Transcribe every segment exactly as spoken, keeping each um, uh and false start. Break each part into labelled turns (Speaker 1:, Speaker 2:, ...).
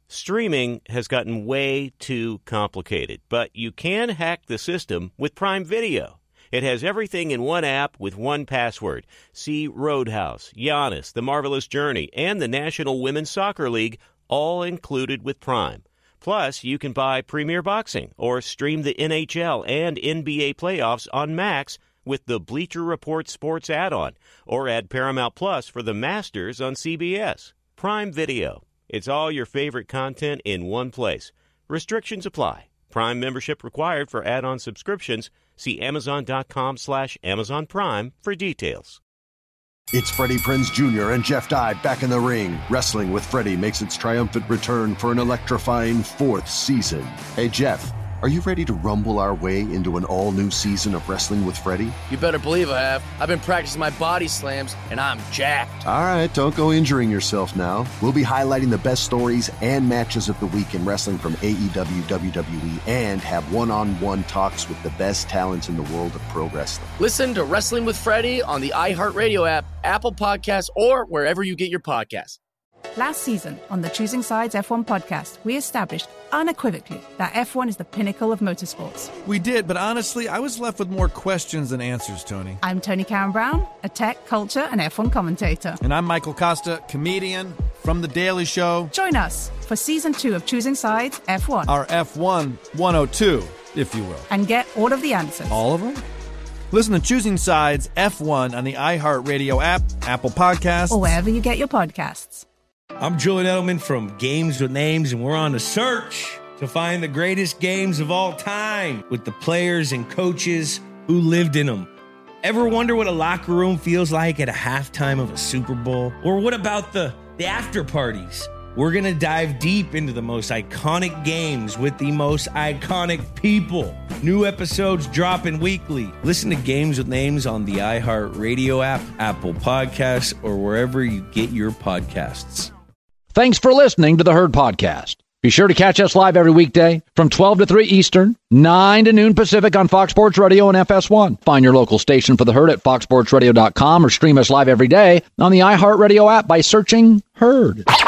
Speaker 1: Streaming has gotten way too complicated, but you can hack the system with Prime Video. It has everything in one app with one password. See Roadhouse, Giannis, The Marvelous Journey, and the National Women's Soccer League, all included with Prime. Plus, you can buy Premier Boxing or stream the N H L and N B A playoffs on Max with the Bleacher Report Sports add-on, or add Paramount Plus for the Masters on C B S. Prime Video. It's all your favorite content in one place. Restrictions apply. Prime membership required for add-on subscriptions. See Amazon.com slash Amazon Prime for details.
Speaker 2: It's Freddie Prinze Junior and Jeff Dye back in the ring. Wrestling with Freddie makes its triumphant return for an electrifying fourth season. Hey, Jeff, are you ready to rumble our way into an all-new season of Wrestling with Freddie?
Speaker 3: You better believe I have. I've been practicing my body slams, and I'm jacked.
Speaker 2: All right, don't go injuring yourself now. We'll be highlighting the best stories and matches of the week in wrestling from A E W, W W E, and have one-on-one talks with the best talents in the world of pro wrestling.
Speaker 3: Listen to Wrestling with Freddie on the iHeartRadio app, Apple Podcasts, or wherever you get your podcasts.
Speaker 4: Last season on the Choosing Sides F one podcast, we established unequivocally that F one is the pinnacle of motorsports.
Speaker 5: We did, but honestly, I was left with more questions than answers, Tony.
Speaker 4: I'm Tony Karen Brown, a tech, culture, and F one commentator.
Speaker 5: And I'm Michael Costa, comedian from The Daily Show.
Speaker 4: Join us for season two of Choosing Sides F one.
Speaker 5: Our F one one oh two, if you will.
Speaker 4: And get all of the answers.
Speaker 5: All of them? Listen to Choosing Sides F one on the iHeartRadio app, Apple Podcasts,
Speaker 4: or wherever you get your podcasts.
Speaker 6: I'm Julian Edelman from Games with Names, and we're on a search to find the greatest games of all time with the players and coaches who lived in them. Ever wonder what a locker room feels like at a halftime of a Super Bowl? Or what about the, the after parties? We're going to dive deep into the most iconic games with the most iconic people. New episodes dropping weekly. Listen to Games with Names on the iHeartRadio app, Apple Podcasts, or wherever you get your podcasts.
Speaker 7: Thanks for listening to The Herd Podcast. Be sure to catch us live every weekday from twelve to three Eastern, nine to noon Pacific on Fox Sports Radio and F S one. Find your local station for The Herd at fox sports radio dot com or stream us live every day on the iHeartRadio app by searching Herd.
Speaker 8: Now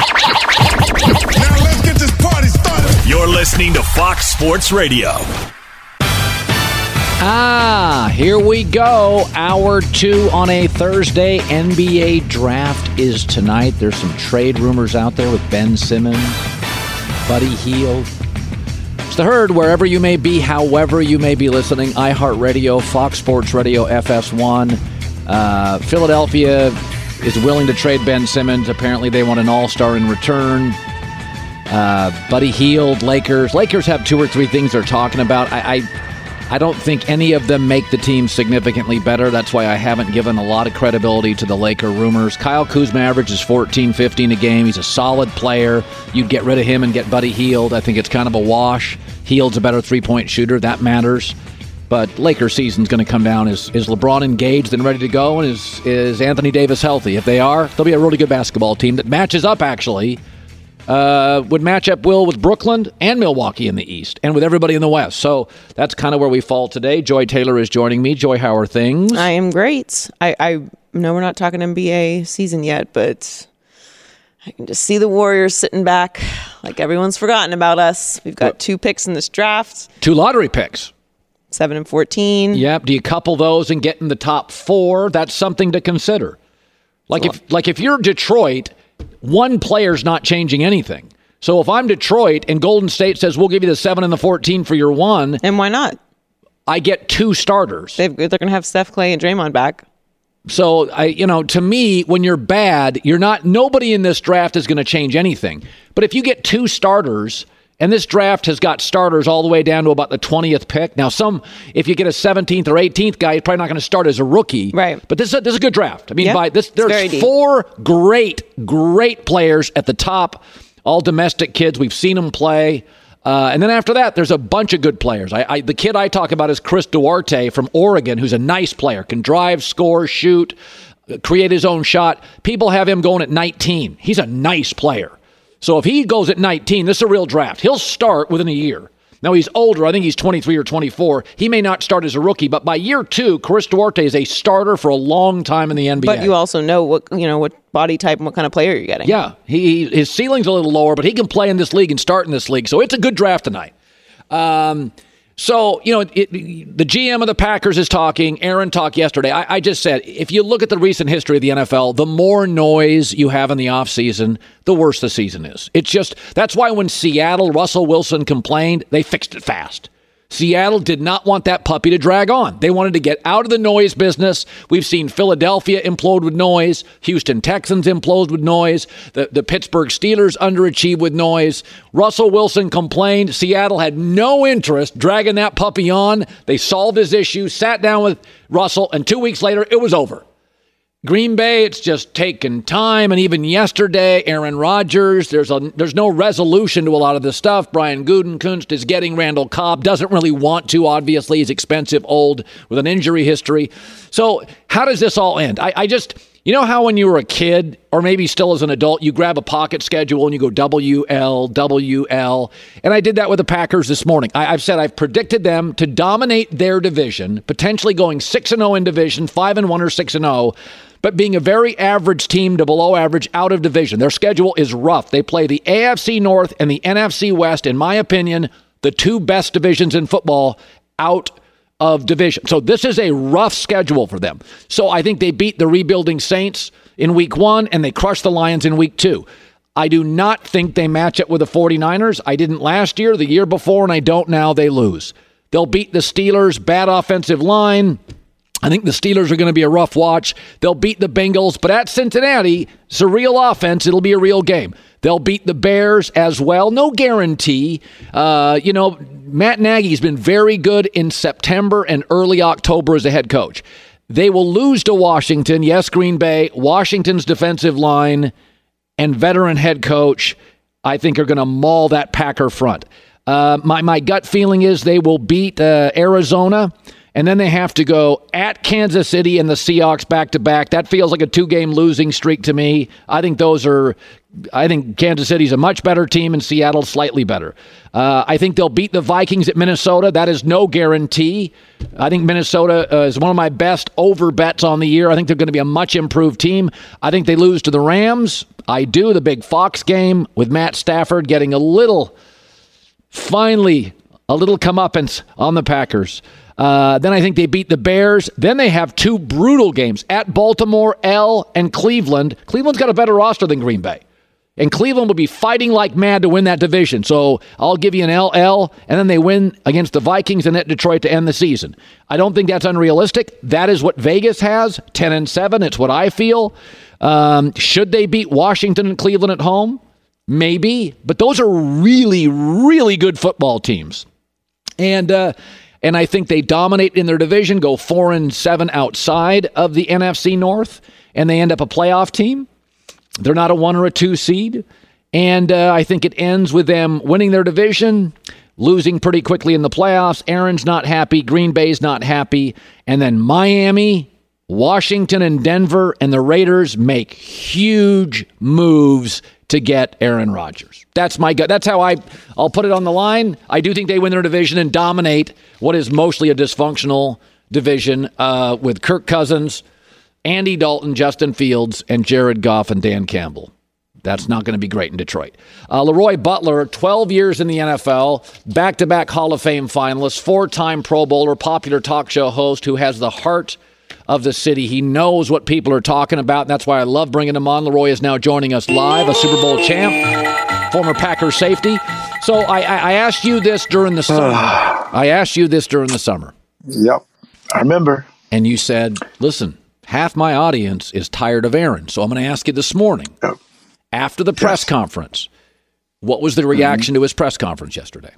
Speaker 8: let's get this party started.
Speaker 9: You're listening to Fox Sports Radio.
Speaker 7: Ah, here we go. Hour two on a Thursday. N B A draft is tonight. There's some trade rumors out there with Ben Simmons, Buddy Hield. It's The Herd, wherever you may be, however you may be listening. iHeartRadio, Fox Sports Radio, F S one. Uh, Philadelphia is willing to trade Ben Simmons. Apparently they want an all-star in return. Uh, Buddy Hield, Lakers. Lakers have two or three things they're talking about. I... I I don't think any of them make the team significantly better. That's why I haven't given a lot of credibility to the Laker rumors. Kyle Kuzma averages fourteen, fifteen a game. He's a solid player. You'd get rid of him and get Buddy Hield. I think it's kind of a wash. Hield's a better three-point shooter. That matters. But Lakers season's going to come down. Is is LeBron engaged and ready to go? And is, is Anthony Davis healthy? If they are, they'll be a really good basketball team that matches up, actually. Uh, would match up well with Brooklyn and Milwaukee in the East and with everybody in the West. So that's kind of where we fall today. Joy Taylor is joining me. Joy, how are things?
Speaker 10: I am great. I, I know we're not talking N B A season yet, but I can just see the Warriors sitting back like everyone's forgotten about us. We've got two picks in this draft.
Speaker 7: Two lottery picks.
Speaker 10: seven and fourteen.
Speaker 7: Yep. Do you couple those and get in the top four? That's something to consider. Like if, like if you're Detroit, one player's not changing anything. So if I'm Detroit and Golden State says, we'll give you the seven and the fourteen for your one.
Speaker 10: And why not?
Speaker 7: I get two starters.
Speaker 10: They've, they're going to have Steph, Clay, and Draymond back.
Speaker 7: So, I, you know, to me, when you're bad, you're not, nobody in this draft is going to change anything. But if you get two starters, and this draft has got starters all the way down to about the twentieth pick. Now, some, if you get a seventeenth or eighteenth guy, he's probably not going to start as a rookie.
Speaker 10: Right.
Speaker 7: But this is a, this is a good draft. I mean,
Speaker 10: yep.
Speaker 7: by this, there's four great, great players at the top, all domestic kids. We've seen them play. Uh, and then after that, there's a bunch of good players. I, I, the kid I talk about is Chris Duarte from Oregon, who's a nice player, can drive, score, shoot, create his own shot. People have him going at nineteen. He's a nice player. So if he goes at nineteen, this is a real draft. He'll start within a year. Now, he's older. I think he's twenty-three or twenty-four. He may not start as a rookie, but by year two, Chris Duarte is a starter for a long time in the N B A.
Speaker 10: But you also know what you know what body type and what kind of player you're getting.
Speaker 7: Yeah, he his ceiling's a little lower, but he can play in this league and start in this league. So it's a good draft tonight. Um, so, you know, it, it, the G M of the Packers is talking. Aaron talked yesterday. I, I just said, if you look at the recent history of the N F L, the more noise you have in the offseason, the worse the season is. It's just, that's why when Seattle, Russell Wilson complained, they fixed it fast. Seattle did not want that puppy to drag on. They wanted to get out of the noise business. We've seen Philadelphia implode with noise. Houston Texans implode with noise. The, the Pittsburgh Steelers underachieve with noise. Russell Wilson complained. Seattle had no interest dragging that puppy on. They solved his issue, sat down with Russell, and two weeks later, it was over. Green Bay, it's just taken time, and even yesterday, Aaron Rodgers, there's a there's no resolution to a lot of this stuff. Brian Gutekunst is getting Randall Cobb, doesn't really want to, obviously. He's expensive, old, with an injury history. So how does this all end? I, I just, you know how when you were a kid, or maybe still as an adult, you grab a pocket schedule and you go W L, W L, and I did that with the Packers this morning. I, I've said I've predicted them to dominate their division, potentially going six and oh in division, five and one or six and oh, but being a very average team to below average out of division. Their schedule is rough. They play the A F C North and the N F C West, in my opinion, the two best divisions in football out of division. So this is a rough schedule for them. So I think they beat the rebuilding Saints in week one, and they crushed the Lions in week two. I do not think they match up with the 49ers. I didn't last year, the year before, and I don't now. They lose. They'll beat the Steelers, bad offensive line. I think the Steelers are going to be a rough watch. They'll beat the Bengals, but at Cincinnati, it's a real offense. It'll be a real game. They'll beat the Bears as well. No guarantee. Uh, you know, Matt Nagy's been very good in September and early October as a head coach. They will lose to Washington. Yes, Green Bay. Washington's defensive line and veteran head coach, I think, are going to maul that Packer front. Uh, my, my gut feeling is they will beat uh, Arizona. And then they have to go at Kansas City and the Seahawks back-to-back. That feels like a two-game losing streak to me. I think those are – I think Kansas City's a much better team and Seattle slightly better. Uh, I think they'll beat the Vikings at Minnesota. That is no guarantee. I think Minnesota uh, is one of my best over-bets on the year. I think they're going to be a much-improved team. I think they lose to the Rams. I do. The big Fox game with Matt Stafford getting a little – finally a little comeuppance on the Packers. Uh, then I think they beat the Bears. Then they have two brutal games at Baltimore, L, and Cleveland. Cleveland's got a better roster than Green Bay. And Cleveland will be fighting like mad to win that division. So I'll give you an L L, and then they win against the Vikings and at Detroit to end the season. I don't think that's unrealistic. That is what Vegas has, ten and seven. It's what I feel. Um, should they beat Washington and Cleveland at home? Maybe. But those are really, really good football teams. And... uh And I think they dominate in their division, go four and seven outside of the N F C North, and they end up a playoff team. They're not a one or a two seed. And uh, I think it ends with them winning their division, losing pretty quickly in the playoffs. Aaron's not happy. Green Bay's not happy. And then Miami, Washington, and Denver, and the Raiders make huge moves to get Aaron Rodgers. That's my gut. That's how I, I'll put it on the line. I do think they win their division and dominate what is mostly a dysfunctional division uh, with Kirk Cousins, Andy Dalton, Justin Fields, and Jared Goff and Dan Campbell. That's not going to be great in Detroit. Uh, Leroy Butler, twelve years in the N F L, back-to-back Hall of Fame finalist, four-time Pro Bowler, popular talk show host who has the heart of the city. He knows what people are talking about, and that's why I love bringing him on. Leroy is now joining us live, a Super Bowl champ, former Packers safety. So I, I, I asked you this during the summer. I asked you this during the summer.
Speaker 11: Yep, I remember.
Speaker 7: And you said, listen, half my audience is tired of Aaron, so I'm going to ask you this morning. Yep. After the press yes. conference, what was the reaction mm-hmm. to his press conference yesterday?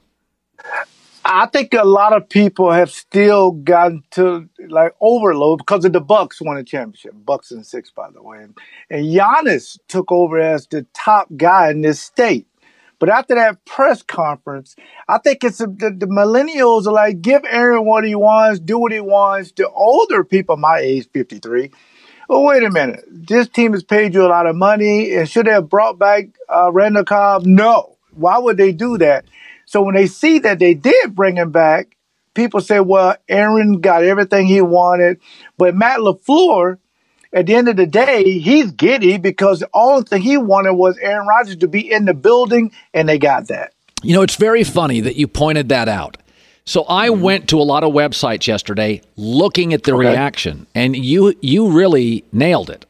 Speaker 11: I think a lot of people have still gotten to like overload because of the Bucks won a championship. Bucks in six, by the way. And, and Giannis took over as the top guy in this state. But after that press conference, I think it's a, the, the millennials are like, give Aaron what he wants, do what he wants. The older people, my age, fifty-three, well, wait a minute. This team has paid you a lot of money, and should they have brought back uh, Randall Cobb? No. Why would they do that? So when they see that they did bring him back, people say, well, Aaron got everything he wanted. But Matt LaFleur, at the end of the day, he's giddy because the only thing he wanted was Aaron Rodgers to be in the building, and they got that.
Speaker 7: You know, it's very funny that you pointed that out. So I mm-hmm. went to a lot of websites yesterday looking at the okay. reaction, and you you really nailed it.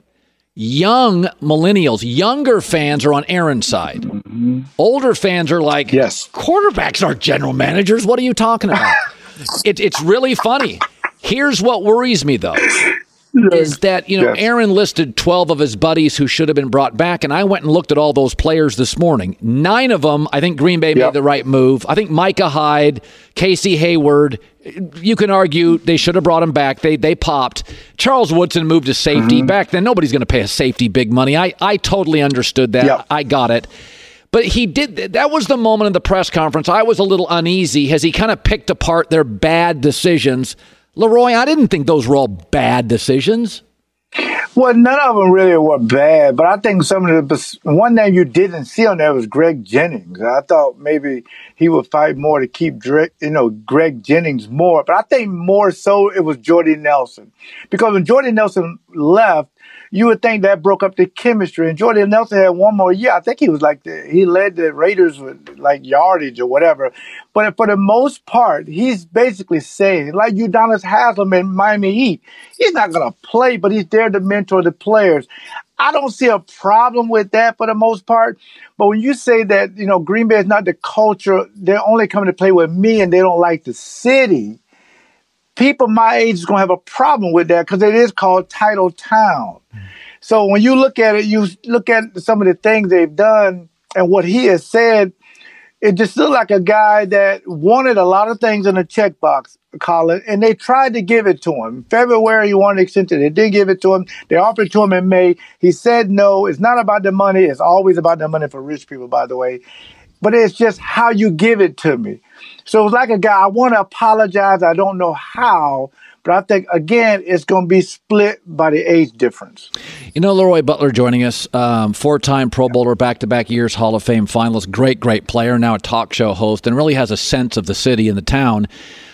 Speaker 7: Young millennials, younger fans are on Aaron's side. Mm-hmm. Older fans are like,
Speaker 11: yes.
Speaker 7: quarterbacks aren't general managers. What are you talking about? it, it's really funny. Here's what worries me, though. Is that, you know, yes. Aaron listed twelve of his buddies who should have been brought back, and I went and looked at all those players this morning. Nine of them, I think Green Bay yep. made the right move. I think Micah Hyde, Casey Hayward, you can argue they should have brought him back. They they popped. Charles Woodson moved to safety. Mm-hmm. Back then, nobody's going to pay a safety big money. I, I totally understood that. Yep. I got it. But he did. That was the moment in the press conference I was a little uneasy as he kind of picked apart their bad decisions. Leroy, I didn't think those were all bad decisions.
Speaker 11: Well, none of them really were bad, but I think some of the one name you didn't see on there was Greg Jennings. I thought maybe he would fight more to keep, you know, Greg Jennings more, but I think more so it was Jordy Nelson, because when Jordy Nelson left, you would think that broke up the chemistry. And Jordy Nelson had one more year. I think he was like the, he led the Raiders with like yardage or whatever. But for the most part, he's basically saying, like Udonis Haslem in Miami Heat, he's not going to play, but he's there to mentor the players. I don't see a problem with that for the most part. But when you say that, you know, Green Bay is not the culture, they're only coming to play with me and they don't like the city, people my age is going to have a problem with that because it is called Title Town. So when you look at it, you look at some of the things they've done and what he has said, it just looked like a guy that wanted a lot of things in a checkbox, Colin, and they tried to give it to him. In February, he wanted an extension. They did give it to him. They offered it to him in May. He said no. It's not about the money. It's always about the money for rich people, by the way. But it's just how you give it to me. So it was like a guy, I want to apologize. I don't know how. But I think, again, it's going to be split by the age difference.
Speaker 7: You know, Leroy Butler joining us, um, four-time Pro Bowler, back-to-back years Hall of Fame finalist, great, great player, now a talk show host, and really has a sense of the city and the town.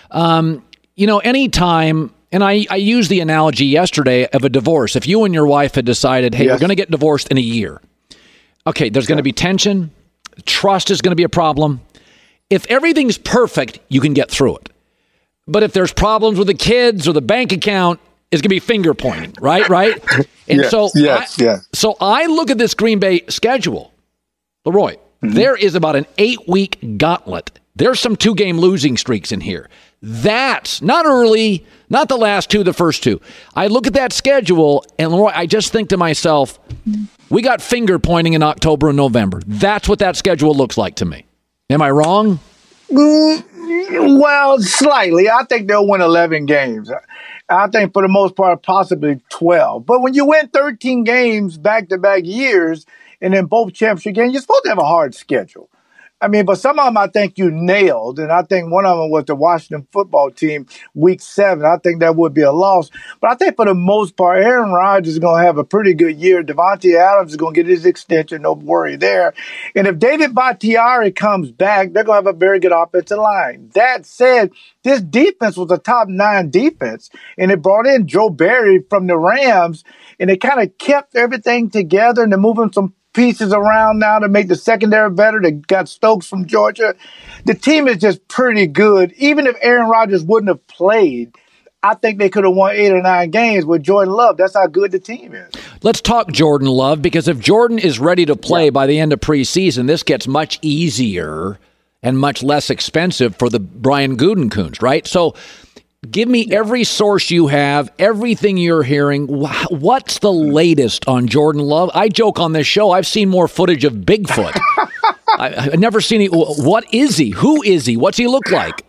Speaker 7: Um, you know, anytime, and I, I used the analogy yesterday of a divorce. If you and your wife had decided, hey, yes. we're going to get divorced in a year. Okay, there's going to be tension. Trust is going to be a problem. If everything's perfect, you can get through it. But if there's problems with the kids or the bank account, it's going to be finger pointing, right? Right? And
Speaker 11: yes,
Speaker 7: so,
Speaker 11: yes,
Speaker 7: I,
Speaker 11: yes.
Speaker 7: so I look at this Green Bay schedule, Leroy. Mm-hmm. There is about an eight-week gauntlet. There's some two-game losing streaks in here. That's not early, not the last two, the first two. I look at that schedule, and Leroy, I just think to myself, we got finger pointing in October and November. That's what that schedule looks like to me. Am I wrong?
Speaker 11: Mm. Well, slightly. I think they'll win eleven games. I think for the most part, possibly twelve. But when you win thirteen games back-to-back years and then both championship games, you're supposed to have a hard schedule. I mean, but some of them I think you nailed, and I think one of them was the Washington football team, week seven. I think that would be a loss. But I think for the most part, Aaron Rodgers is going to have a pretty good year. Devontae Adams is going to get his extension, no worry there. And if David Bakhtiari comes back, they're going to have a very good offensive line. That said, this defense was a top nine defense, and it brought in Joe Barry from the Rams, and it kind of kept everything together, and they're moving some pieces around now to make the secondary better. They got Stokes from Georgia. The team is just pretty good. Even if Aaron Rodgers wouldn't have played, I think they could have won eight or nine games with Jordan Love. That's how good the team is.
Speaker 7: Let's talk Jordan Love, because if Jordan is ready to play yeah. by the end of preseason, this gets much easier and much less expensive for the Brian Gutekunst, right? So give me every source you have, everything you're hearing. What's the latest on Jordan Love? I joke on this show, I've seen more footage of Bigfoot. I, I've never seen it. What is he? Who is he? What's he look like?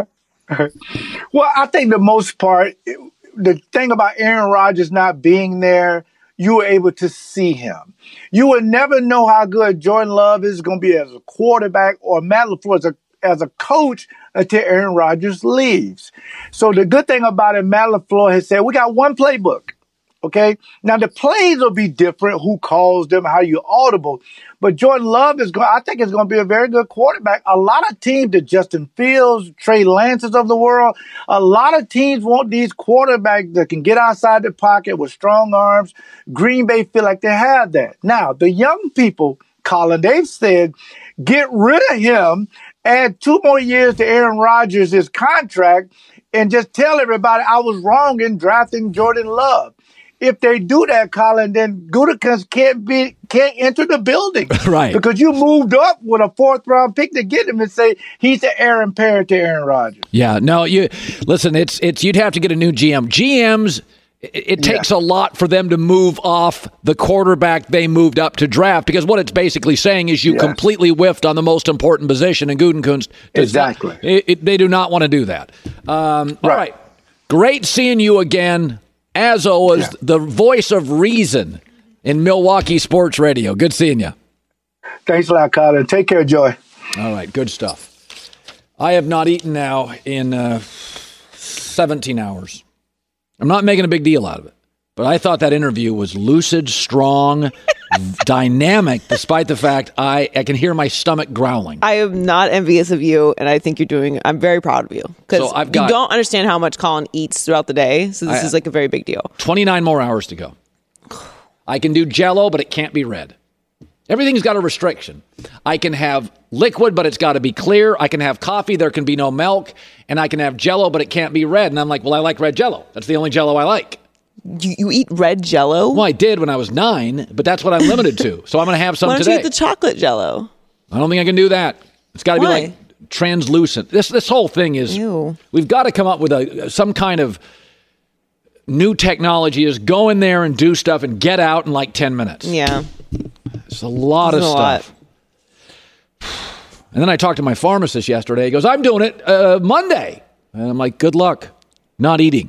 Speaker 11: Well, I think the most part, the thing about Aaron Rodgers not being there, you were able to see him. You would never know how good Jordan Love is going to be as a quarterback or Matt LaFleur as a as a coach until Aaron Rodgers leaves. So the good thing about it, Matt LaFleur has said, we got one playbook, Okay. Now the plays will be different. Who calls them? How you audible? But Jordan Love is going. I think is going to be a very good quarterback. A lot of teams, the Justin Fields, Trey Lances of the world, a lot of teams want these quarterbacks that can get outside the pocket with strong arms. Green Bay feel like they have that. Now the young people, Colin, they've said, get rid of him, add two more years to Aaron Rodgers' contract, and just tell everybody I was wrong in drafting Jordan Love. If they do that, Colin, then Gutekunst can't be can't enter the building,
Speaker 7: right?
Speaker 11: Because you moved up with a fourth round pick to get him and say he's the heir apparent to Aaron Rodgers.
Speaker 7: Yeah, no, you listen. It's it's you'd have to get a new G M. G Ms. It, it yeah. takes a lot for them to move off the quarterback they moved up to draft, because what it's basically saying is you yeah. completely whiffed on the most important position, and Gutekunst does
Speaker 11: exactly.
Speaker 7: Not, it, it, they do not want to do that. Um, right. All right, great seeing you again. As always, yeah. the voice of reason in Milwaukee sports radio. Good seeing you.
Speaker 11: Thanks a lot, Colin. Take care, Joy.
Speaker 7: All right, good stuff. I have not eaten now in uh, seventeen hours. I'm not making a big deal out of it, but I thought that interview was lucid, strong, dynamic, despite the fact I, I can hear my stomach growling.
Speaker 10: I am not envious of you, and I think you're doing, I'm very proud of you. Because so you don't understand how much Colin eats throughout the day, so this I, is like a very big deal.
Speaker 7: twenty-nine more hours to go. I can do Jell-O, but it can't be red. Everything's got a restriction. I can have liquid, but it's got to be clear. I can have coffee, there can be no milk. And I can have Jell-O, but it can't be red. And I'm like, well, I like red Jell-O. That's the only Jell-O I like.
Speaker 10: You, you eat red Jell-O?
Speaker 7: Well, I did when I was nine, but that's what I'm limited to. So I'm going to have some
Speaker 10: Why don't
Speaker 7: today.
Speaker 10: you eat the chocolate Jell-O?
Speaker 7: I don't think I can do that. It's got to be
Speaker 10: Why?
Speaker 7: like translucent. This this whole thing is,
Speaker 10: Ew.
Speaker 7: We've got to come up with a some kind of new technology. Is go in there and do stuff and get out in like ten minutes.
Speaker 10: Yeah.
Speaker 7: It's a lot
Speaker 10: That's
Speaker 7: of
Speaker 10: a
Speaker 7: stuff. Lot. And then I talked to my pharmacist yesterday. He goes, I'm doing it uh, Monday. And I'm like, good luck. Not eating.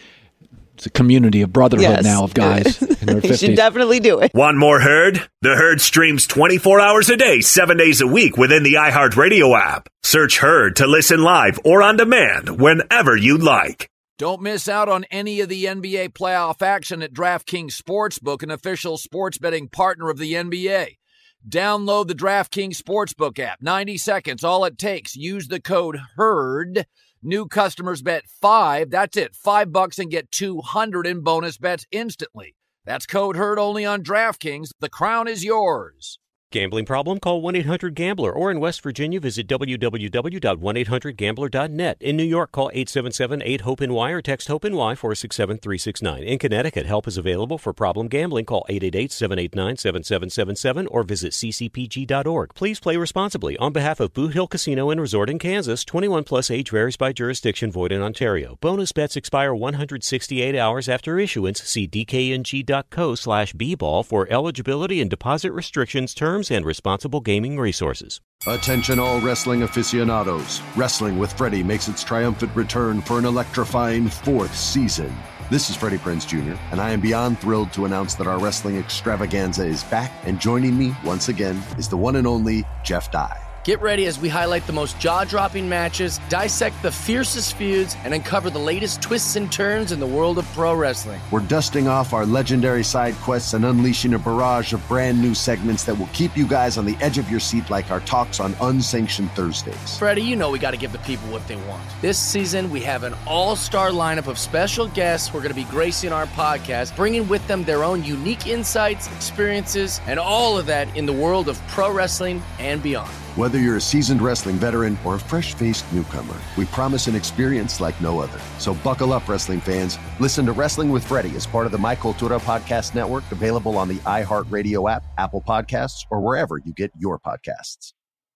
Speaker 7: It's a community of brotherhood yes. now of guys in their fifties.
Speaker 10: You should definitely do it.
Speaker 9: Want more Herd? The Herd streams twenty-four hours a day, seven days a week within the iHeartRadio app. Search Herd to listen live or on demand whenever you like.
Speaker 7: Don't miss out on any of the N B A playoff action at DraftKings Sportsbook, an official sports betting partner of the N B A. Download the DraftKings Sportsbook app. ninety seconds, all it takes. Use the code HERD. New customers bet five. That's it. Five bucks and get two hundred in bonus bets instantly. That's code HERD only on DraftKings. The crown is yours.
Speaker 1: Gambling problem? Call one eight hundred gambler, or in West Virginia, visit w w w dot one eight hundred gambler dot net. In New York, call eight seven seven eight hope N Y or text HOPE-NY four six seven three six nine. In Connecticut, help is available for problem gambling. Call eight eight eight seven eight nine seven seven seven seven or visit c c p g dot org. Please play responsibly. On behalf of Boot Hill Casino and Resort in Kansas, twenty-one plus age varies by jurisdiction, void in Ontario. Bonus bets expire one hundred sixty-eight hours after issuance. See d k n g dot co slash b ball for eligibility and deposit restrictions, terms, and responsible gaming resources.
Speaker 2: Attention all wrestling aficionados. Wrestling with Freddie makes its triumphant return for an electrifying fourth season. This is Freddie Prinze Junior, and I am beyond thrilled to announce that our wrestling extravaganza is back, and joining me once again is the one and only Jeff Dye.
Speaker 3: Get ready as we highlight the most jaw-dropping matches, dissect the fiercest feuds, and uncover the latest twists and turns in the world of pro wrestling.
Speaker 2: We're dusting off our legendary side quests and unleashing a barrage of brand new segments that will keep you guys on the edge of your seat, like our talks on Unsanctioned Thursdays.
Speaker 3: Freddie, you know we got to give the people what they want. This season, we have an all-star lineup of special guests who are going to be gracing our podcast, bringing with them their own unique insights, experiences, and all of that in the world of pro wrestling and beyond.
Speaker 2: Whether you're a seasoned wrestling veteran or a fresh-faced newcomer, we promise an experience like no other. So buckle up, wrestling fans. Listen to Wrestling with Freddie as part of the My Cultura Podcast Network, available on the iHeartRadio app, Apple Podcasts, or wherever you get your podcasts.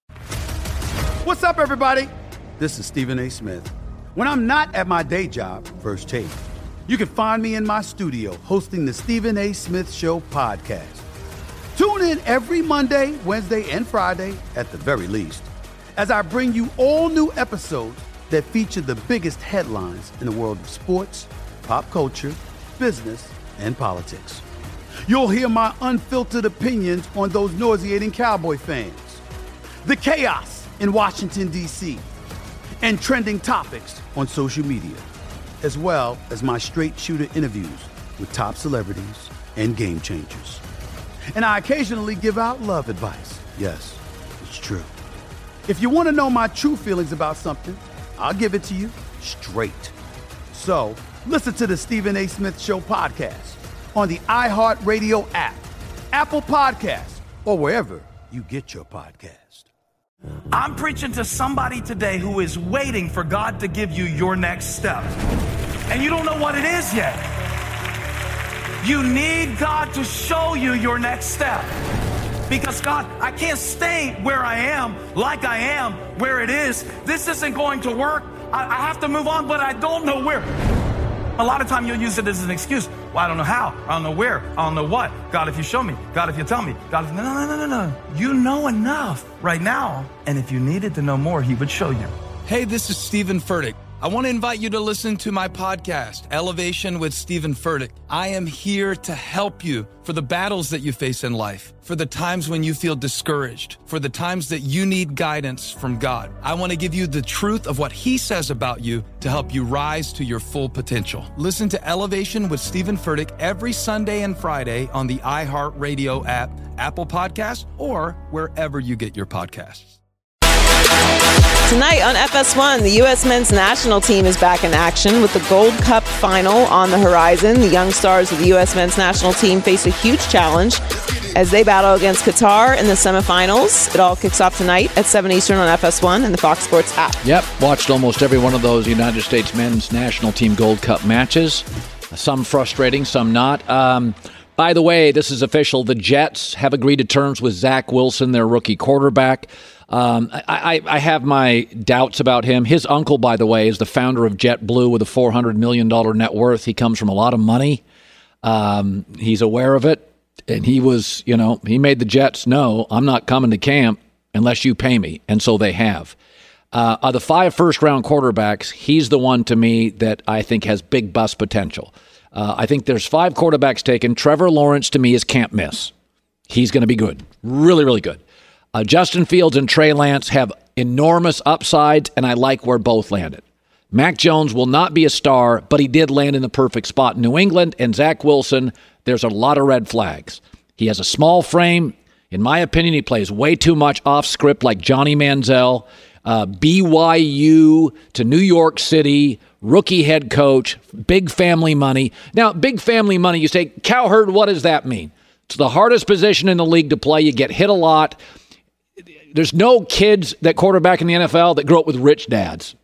Speaker 12: What's up, everybody? This is Stephen A. Smith. When I'm not at my day job, First Take, you can find me in my studio hosting the Stephen A. Smith Show podcast. Tune in every Monday, Wednesday, and Friday, at the very least, as I bring you all new episodes that feature the biggest headlines in the world of sports, pop culture, business, and politics. You'll hear my unfiltered opinions on those nauseating Cowboy fans, the chaos in Washington, D C, and trending topics on social media, as well as my straight shooter interviews with top celebrities and game changers. And I occasionally give out love advice. Yes, it's true. If you want to know my true feelings about something, I'll give it to you straight. So, listen to the Stephen A. Smith Show podcast on the iHeartRadio app, Apple Podcasts, or wherever you get your podcast.
Speaker 13: I'm preaching to somebody today who is waiting for God to give you your next step. And you don't know what it is yet. You need God to show you your next step. Because God, I can't stay where I am, like I am, where it is. This isn't going to work. I, I have to move on, but I don't know where. A lot of time you'll use it as an excuse. Well, I don't know how. I don't know where. I don't know what. God, if you show me. God, if you tell me. God, if... No, no, no, no, no. You know enough right now. And if you needed to know more, he would show you.
Speaker 14: Hey, this is Stephen Furtick. I want to invite you to listen to my podcast, Elevation with Stephen Furtick. I am here to help you for the battles that you face in life, for the times when you feel discouraged, for the times that you need guidance from God. I want to give you the truth of what he says about you to help you rise to your full potential. Listen to Elevation with Stephen Furtick every Sunday and Friday on the iHeartRadio app, Apple Podcasts, or wherever you get your podcasts.
Speaker 10: Tonight on F S one, the U S men's national team is back in action with the Gold Cup final on the horizon. The young stars of the U S men's national team face a huge challenge as they battle against Qatar in the semifinals. It all kicks off tonight at seven Eastern on F S one and the Fox Sports app.
Speaker 7: Yep, watched almost every one of those United States men's national team Gold Cup matches. Some frustrating, some not. Um, by the way, this is official. The Jets have agreed to terms with Zach Wilson, their rookie quarterback. Um, I, I have my doubts about him. His uncle, by the way, is the founder of JetBlue with a four hundred million dollars net worth. He comes from a lot of money. Um, he's aware of it. And he was, you know, he made the Jets know, I'm not coming to camp unless you pay me. And so they have. Uh, of the five first-round quarterbacks, he's the one to me that I think has big bust potential. Uh, I think there's five quarterbacks taken. Trevor Lawrence, to me, is can't miss. He's going to be good. Really, really good. Uh, Justin Fields and Trey Lance have enormous upsides, and I like where both landed. Mac Jones will not be a star, but he did land in the perfect spot in New England. And Zach Wilson, there's a lot of red flags. He has a small frame. In my opinion, he plays way too much off script like Johnny Manziel. Uh, B Y U to New York City, rookie head coach, big family money. Now, big family money, you say, Cowherd, what does that mean? It's the hardest position in the league to play. You get hit a lot. There's no kids that quarterback in the N F L that grow up with rich dads.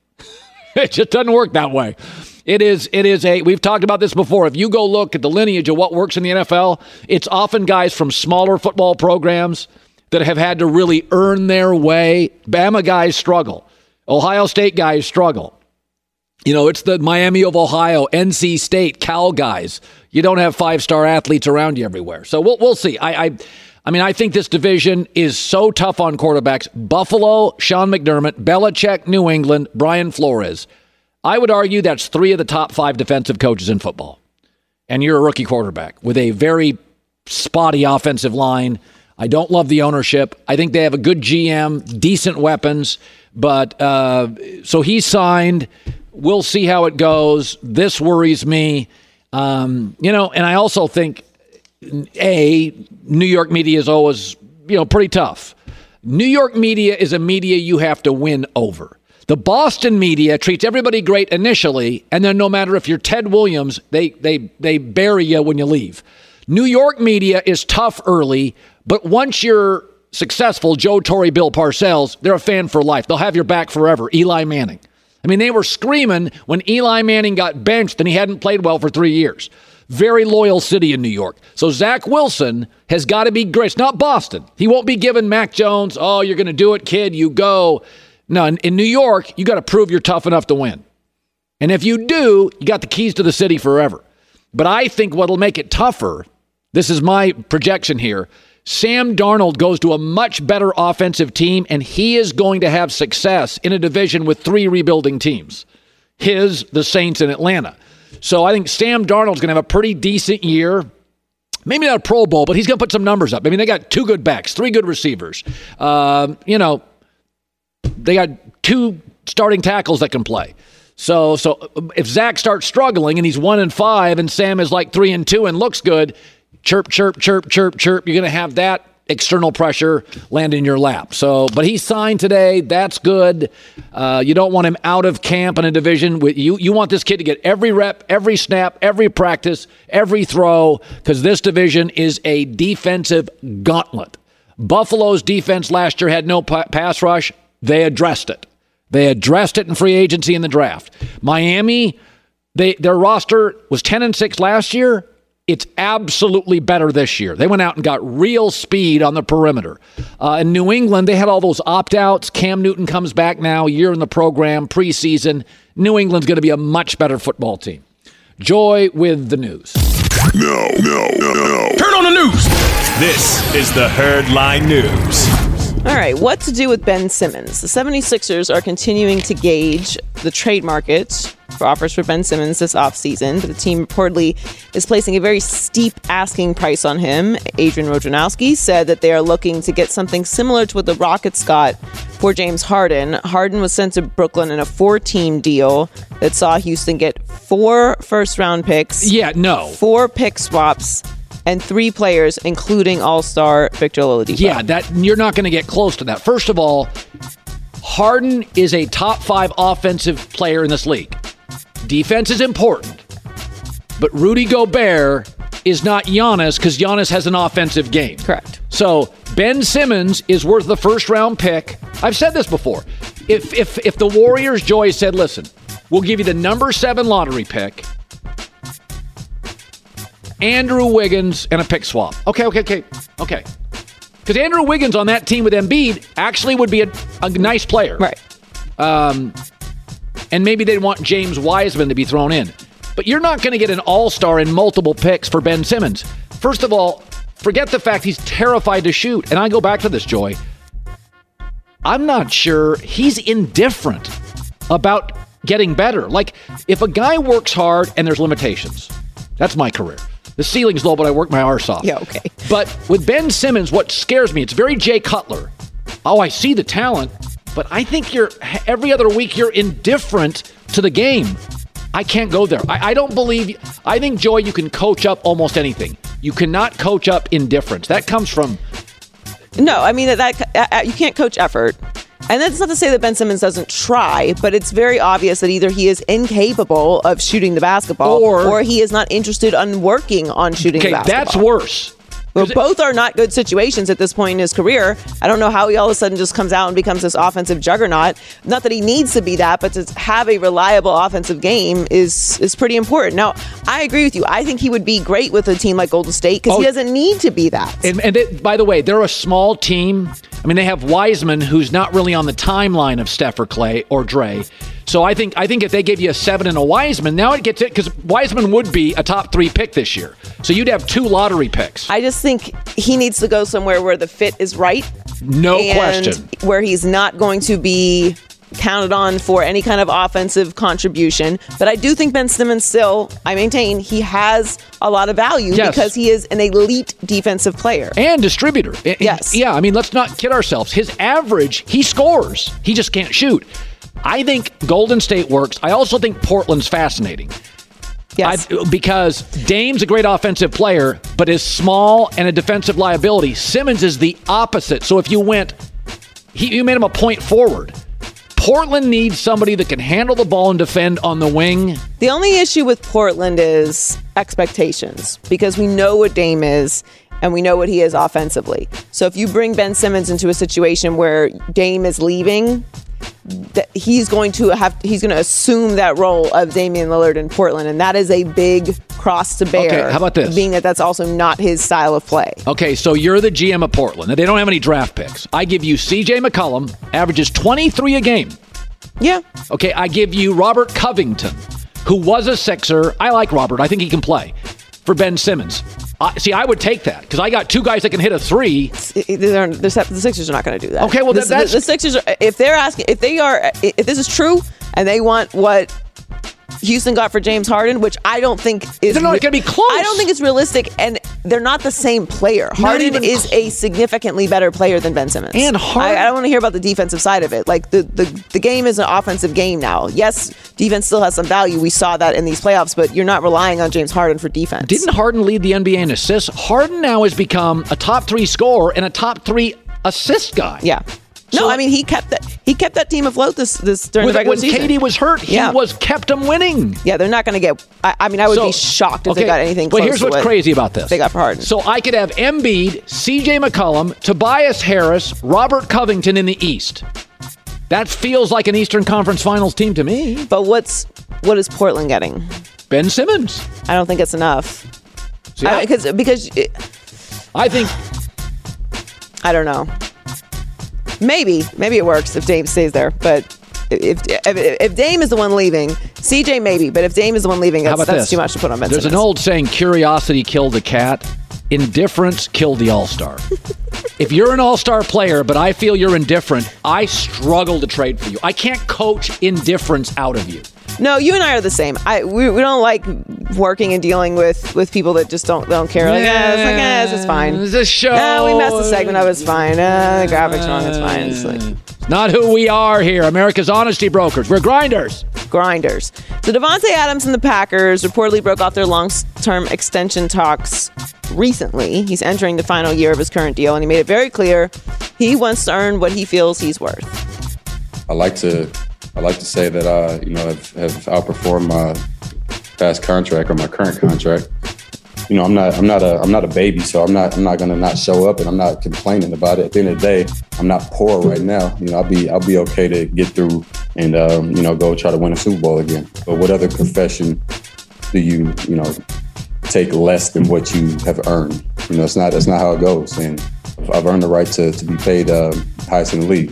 Speaker 7: It just doesn't work that way. It is, it is a, we've talked about this before. If you go look at the lineage of what works in the N F L, it's often guys from smaller football programs that have had to really earn their way. Bama guys struggle. Ohio State guys struggle. You know, it's the Miami of Ohio, N C State, Cal guys. You don't have five-star athletes around you everywhere. So we'll, we'll see. I, I I mean, I think this division is so tough on quarterbacks. Buffalo, Sean McDermott, Belichick, New England, Brian Flores. I would argue that's three of the top five defensive coaches in football. And you're a rookie quarterback with a very spotty offensive line. I don't love the ownership. I think they have a good G M, decent weapons. But uh, so he signed. We'll see how it goes. This worries me. Um, you know, and I also think, A, New York media is always, you know, pretty tough. New York media is a media you have to win over. The Boston media treats everybody great initially, and then no matter if you're Ted Williams, they they they bury you when you leave. New York media is tough early, but once you're successful, Joe Torre, Bill Parcells, they're a fan for life. They'll have your back forever. Eli Manning. I mean, they were screaming when Eli Manning got benched and he hadn't played well for three years. Very loyal city in New York. So Zach Wilson has got to be great. It's not Boston. He won't be giving Mac Jones, oh, you're going to do it, kid, you go. No, in, in New York, you got to prove you're tough enough to win. And if you do, you got the keys to the city forever. But I think what'll make it tougher, this is my projection here, Sam Darnold goes to a much better offensive team, and he is going to have success in a division with three rebuilding teams. His, the Saints, and Atlanta. So I think Sam Darnold's going to have a pretty decent year. Maybe not a Pro Bowl, but he's going to put some numbers up. I mean, they got two good backs, three good receivers. Uh, you know, they got two starting tackles that can play. So, so if Zach starts struggling and he's one and five, and Sam is like three and two and looks good, chirp, chirp, chirp, chirp, chirp. You're going to have that external pressure land in your lap. So, but he signed today. That's good. Uh, you don't want him out of camp in a division. With you, you want this kid to get every rep, every snap, every practice, every throw, because this division is a defensive gauntlet. Buffalo's defense last year had no pa- pass rush. They addressed it. They addressed it in free agency in the draft. Miami, they their roster was ten and six last year. It's absolutely better this year. They went out and got real speed on the perimeter. Uh, in New England, they had all those opt-outs. Cam Newton comes back now, year in the program, preseason. New England's going to be a much better football team. Joy with the news.
Speaker 8: No, no, no, no.
Speaker 9: Turn on the news. This is the Herd Line News.
Speaker 10: All right, what to do with Ben Simmons? The 76ers are continuing to gauge the trade market for offers for Ben Simmons this offseason, but the team reportedly is placing a very steep asking price on him. Adrian Wojnarowski said that they are looking to get something similar to what the Rockets got for James Harden. Harden was sent to Brooklyn in a four-team deal that saw Houston get four first-round picks.
Speaker 7: Yeah, no.
Speaker 10: Four pick swaps. And three players, including All-Star Victor Oladipo.
Speaker 7: Yeah, that you're not going to get close to that. First of all, Harden is a top five offensive player in this league. Defense is important, but Rudy Gobert is not Giannis because Giannis has an offensive game.
Speaker 10: Correct.
Speaker 7: So Ben Simmons is worth the first-round pick. I've said this before. If if if the Warriors, Joy, said, listen, we'll give you the number seven lottery pick, Andrew Wiggins, and a pick swap. Okay, okay, okay, okay. Because Andrew Wiggins on that team with Embiid actually would be a, a nice player.
Speaker 10: Right.
Speaker 7: Um, and maybe they'd want James Wiseman to be thrown in. But you're not going to get an all-star and multiple picks for Ben Simmons. First of all, forget the fact he's terrified to shoot. And I go back to this, Joy. I'm not sure he's indifferent about getting better. Like, if a guy works hard and there's limitations, that's my career. The ceiling's low, but I work my arse off.
Speaker 10: Yeah, okay.
Speaker 7: But with Ben Simmons, what scares me, it's very Jay Cutler. Oh, I see the talent, but I think you're every other week you're indifferent to the game. I can't go there. I, I don't believe. I think, Joy, you can coach up almost anything. You cannot coach up indifference. That comes from.
Speaker 10: No, I mean that, that uh, you can't coach effort. And that's not to say that Ben Simmons doesn't try, but it's very obvious that either he is incapable of shooting the basketball or, or he is not interested in working on shooting
Speaker 7: okay,
Speaker 10: the basketball.
Speaker 7: That's worse.
Speaker 10: Well, both are not good situations at this point in his career. I don't know how he all of a sudden just comes out and becomes this offensive juggernaut. Not that he needs to be that, but to have a reliable offensive game is is pretty important. Now, I agree with you. I think he would be great with a team like Golden State because oh, he doesn't need to be that.
Speaker 7: And, and it, by the way, they're a small team. I mean, they have Wiseman, who's not really on the timeline of Steph or Clay or Dre. So I think I think if they gave you a seven and a Wiseman, now it gets it because Wiseman would be a top three pick this year. So you'd have two lottery picks.
Speaker 10: I just think he needs to go somewhere where the fit is right.
Speaker 7: No
Speaker 10: and
Speaker 7: question.
Speaker 10: Where he's not going to be counted on for any kind of offensive contribution. But I do think Ben Simmons still, I maintain, he has a lot of value
Speaker 7: yes.
Speaker 10: because he is an elite defensive player.
Speaker 7: And distributor.
Speaker 10: Yes.
Speaker 7: Yeah, I mean, let's not kid ourselves. His average, he scores. He just can't shoot. I think Golden State works. I also think Portland's fascinating.
Speaker 10: Yes.
Speaker 7: I, because Dame's a great offensive player, but is small and a defensive liability. Simmons is the opposite. So if you went, he, you made him a point forward. Portland needs somebody that can handle the ball and defend on the wing.
Speaker 10: The only issue with Portland is expectations because we know what Dame is and we know what he is offensively. So if you bring Ben Simmons into a situation where Dame is leaving, that he's going to have he's going to assume that role of Damian Lillard in Portland, and that is a big cross to bear.
Speaker 7: Okay, how about this?
Speaker 10: Being that that's also not his style of play.
Speaker 7: Okay, so you're the G M of Portland. Now, they don't have any draft picks. I give you C J McCollum, averages twenty-three a game.
Speaker 10: Yeah.
Speaker 7: Okay, I give you Robert Covington, who was a Sixer. I like Robert. I think he can play. For Ben Simmons. Uh, see, I would take that because I got two guys that can hit a three.
Speaker 10: They're, they're, the Sixers are not going to do that.
Speaker 7: Okay, well,
Speaker 10: the,
Speaker 7: that's...
Speaker 10: The, the Sixers, are, if they're asking, if they are, if this is true and they want what Houston got for James Harden, which I don't think is
Speaker 7: they're not
Speaker 10: re-
Speaker 7: going to be close.
Speaker 10: I don't think it's realistic, and they're not the same player. Harden is close. a significantly better player than Ben Simmons.
Speaker 7: And Harden,
Speaker 10: I, I don't want to hear about the defensive side of it. Like the, the the game is an offensive game now. Yes, defense still has some value. We saw that in these playoffs, but you're not relying on James Harden for defense.
Speaker 7: Didn't Harden lead the N B A in assists? Harden now has become a top three scorer and a top three assist guy.
Speaker 10: Yeah. No,
Speaker 7: So-
Speaker 10: I mean he kept that he kept that team afloat this this during
Speaker 7: When,
Speaker 10: the regular
Speaker 7: when
Speaker 10: season.
Speaker 7: K D was hurt, he
Speaker 10: Yeah.
Speaker 7: was kept them winning.
Speaker 10: Yeah, they're not going to get. I, I mean, I would
Speaker 7: So-
Speaker 10: be shocked if
Speaker 7: okay,
Speaker 10: they got anything.
Speaker 7: But
Speaker 10: close
Speaker 7: here's
Speaker 10: to
Speaker 7: what's
Speaker 10: what
Speaker 7: crazy about this.
Speaker 10: they got for Harden.
Speaker 7: So I could have Embiid, C J McCollum, Tobias Harris, Robert Covington in the East. That feels like an Eastern Conference Finals team to me.
Speaker 10: But what's what is Portland getting?
Speaker 7: Ben Simmons.
Speaker 10: I don't think it's enough.
Speaker 7: See, I-
Speaker 10: Because because it,
Speaker 7: I think
Speaker 10: I don't know. Maybe maybe it works if Dame stays there, but if if, if Dame is the one leaving, C J maybe, but if Dame is the one leaving,
Speaker 7: How
Speaker 10: that's,
Speaker 7: about
Speaker 10: that's
Speaker 7: this?
Speaker 10: too much to put on Ben
Speaker 7: There's
Speaker 10: Simmons.
Speaker 7: an old saying, curiosity killed the cat. Indifference killed the all-star. If you're an all-star player, but I feel you're indifferent, I struggle to trade for you. I can't coach indifference out of you.
Speaker 10: No, you and I are the same. I we, we don't like working and dealing with, with people that just don't don't care. Like, yeah, it's like, yeah, it's, it's fine.
Speaker 7: It's a show.
Speaker 10: No, we messed the segment up. It's fine. Uh, the graphics wrong. It's fine. It's like
Speaker 7: Not who we are here. America's honesty brokers. We're grinders.
Speaker 10: grinders. So Devontae Adams and the Packers reportedly broke off their long-term extension talks recently. He's entering the final year of his current deal, and he made it very clear he wants to earn what he feels he's worth.
Speaker 15: I like to, I like to say that I, you know, have, have outperformed my past contract or my current contract. You know, I'm not, I'm not a, I'm not a baby, so I'm not, I'm not gonna not show up, and I'm not complaining about it. At the end of the day, I'm not poor right now. You know, I'll be, I'll be okay to get through and, um, you know, go try to win a Super Bowl again. But what other profession do you, you know, take less than what you have earned? You know, it's not, that's not how it goes. And I've earned the right to, to be paid uh, highest in the league.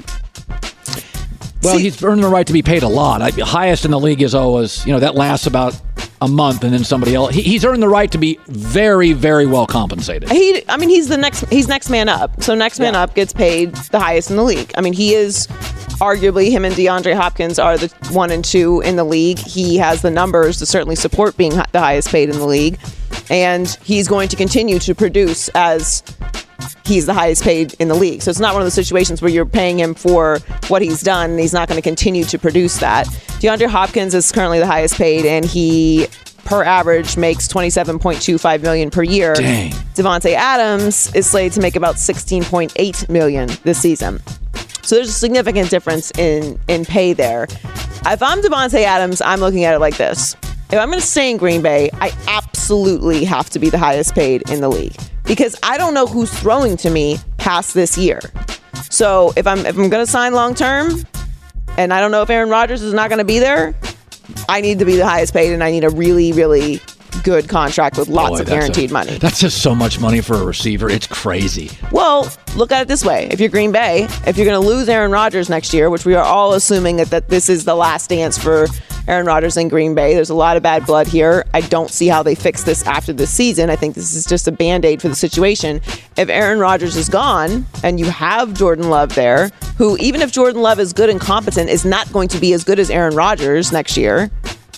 Speaker 7: Well, he's earned the right to be paid a lot. I, highest in the league is always, you know, that lasts about a month, and then somebody else. He, he's earned the right to be very, very well compensated.
Speaker 10: He, I mean, he's the next. He's next man up. So next man up gets paid the highest in the league. I mean, he is arguably him and DeAndre Hopkins are the one and two in the league. He has the numbers to certainly support being the highest paid in the league, and he's going to continue to produce as he's the highest paid in the league. So it's not one of those situations where you're paying him for what he's done and he's not going to continue to produce that. DeAndre Hopkins is currently the highest paid, and he per average makes twenty-seven point two five million dollars per year.
Speaker 7: Dang.
Speaker 10: Devontae Adams is slated to make about sixteen point eight million dollars this season. So there's a significant difference in in pay there. If I'm Devontae Adams, I'm looking at it like this. If I'm going to stay in Green Bay, I absolutely have to be the highest paid in the league, because I don't know who's throwing to me past this year. So if I'm if I'm going to sign long term, and I don't know if Aaron Rodgers is not going to be there, I need to be the highest paid, and I need a really, really good contract with lots
Speaker 7: Boy,
Speaker 10: of
Speaker 7: that's
Speaker 10: guaranteed
Speaker 7: a-
Speaker 10: money.
Speaker 7: That's just so much money for a receiver. It's crazy.
Speaker 10: Well, look at it this way. If you're Green Bay, if you're going to lose Aaron Rodgers next year, which we are all assuming that, that this is the last dance for Aaron Rodgers in Green Bay, there's a lot of bad blood here. I don't see how they fix this after this season. I think this is just a Band-Aid for the situation. If Aaron Rodgers is gone and you have Jordan Love there, who, even if Jordan Love is good and competent, is not going to be as good as Aaron Rodgers next year,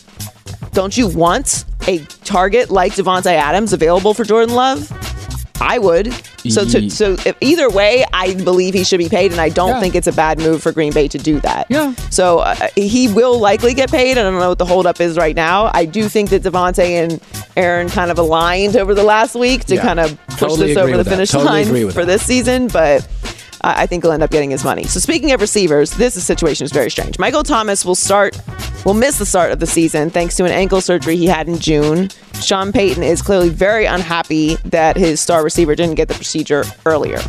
Speaker 10: don't you want a target like Devontae Adams available for Jordan Love? I would. So, to, so if either way, I believe he should be paid, and I don't
Speaker 7: Yeah.
Speaker 10: think it's a bad move for Green Bay to do that.
Speaker 7: Yeah.
Speaker 10: So uh, he will likely get paid. I don't know what the holdup is right now. I do think that Devontae and Aaron kind of aligned over the last week to
Speaker 7: Yeah.
Speaker 10: kind of push
Speaker 7: Totally
Speaker 10: this
Speaker 7: agree
Speaker 10: over the
Speaker 7: with that.
Speaker 10: finish
Speaker 7: Totally agree
Speaker 10: line
Speaker 7: with
Speaker 10: for
Speaker 7: that.
Speaker 10: this season, but uh, I think he'll end up getting his money. So speaking of receivers, this situation is very strange. Michael Thomas will start, will miss the start of the season thanks to an ankle surgery he had in June. Sean Payton is clearly very unhappy that his star receiver didn't get the procedure earlier.